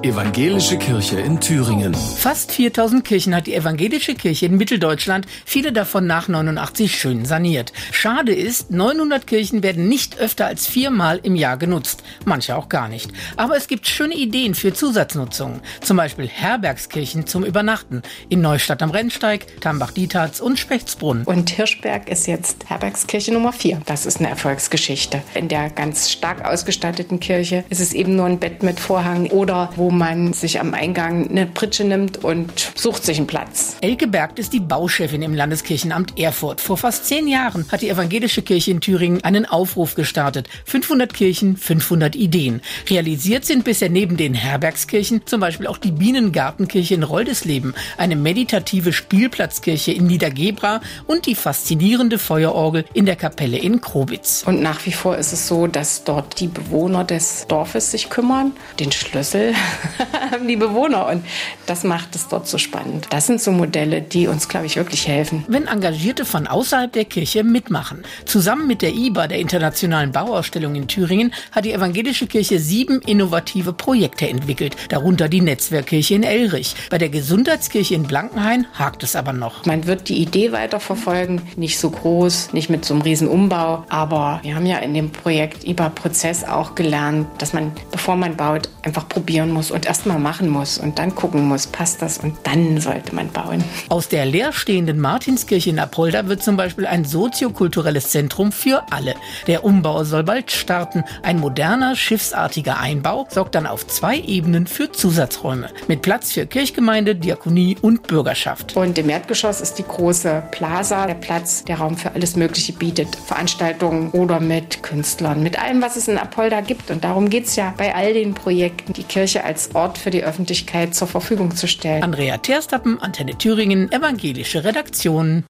Evangelische Kirche in Thüringen. Fast 4000 Kirchen hat die evangelische Kirche in Mitteldeutschland, viele davon nach 89 schön saniert. Schade ist, 900 Kirchen werden nicht öfter als 4-mal im Jahr genutzt, manche auch gar nicht. Aber es gibt schöne Ideen für Zusatznutzungen, zum Beispiel Herbergskirchen zum Übernachten in Neustadt am Rennsteig, Tambach-Dietharz und Spechtsbrunn. Und Hirschberg ist jetzt Herbergskirche Nummer 4. Das ist eine Erfolgsgeschichte. In der ganz stark ausgestatteten Kirche ist es eben nur ein Bett mit Vorhang oder wo man sich am Eingang eine Pritsche nimmt und sucht sich einen Platz. Elke Bergt ist die Bauchefin im Landeskirchenamt Erfurt. Vor fast 10 Jahren hat die evangelische Kirche in Thüringen einen Aufruf gestartet. 500 Kirchen, 500 Ideen. Realisiert sind bisher neben den Herbergskirchen zum Beispiel auch die Bienengartenkirche in Roldesleben, eine meditative Spielplatzkirche in Niedergebra und die faszinierende Feuerorgel in der Kapelle in Krobitz. Und nach wie vor ist es so, dass dort die Bewohner des Dorfes sich kümmern. Den Schlüssel haben die Bewohner und das macht es dort so spannend. Das sind so Modelle, die uns, glaube ich, wirklich helfen. Wenn Engagierte von außerhalb der Kirche mitmachen. Zusammen mit der IBA, der Internationalen Bauausstellung in Thüringen, hat die evangelische Kirche 7 innovative Projekte entwickelt, darunter die Netzwerkkirche in Elrich. Bei der Gesundheitskirche in Blankenhain hakt es aber noch. Man wird die Idee weiterverfolgen, nicht so groß, nicht mit so einem riesen Umbau, aber wir haben ja in dem Projekt IBA-Prozess auch gelernt, dass man, bevor man baut, einfach probieren muss und erst mal machen muss und dann gucken muss, passt das und dann sollte man bauen. Aus der leerstehenden Martinskirche in Apolda wird zum Beispiel ein soziokulturelles Zentrum für alle. Der Umbau soll bald starten. Ein moderner, schiffsartiger Einbau sorgt dann auf 2 Ebenen für Zusatzräume. Mit Platz für Kirchgemeinde, Diakonie und Bürgerschaft. Und im Erdgeschoss ist die große Plaza, der Platz, der Raum für alles Mögliche bietet. Veranstaltungen oder mit Künstlern, mit allem, was es in Apolda gibt. Und darum geht es ja bei all den Projekten, die Kirche als Ort für die Öffentlichkeit zur Verfügung zu stellen. Andrea Terstappen, Antenne Thüringen, evangelische Redaktion.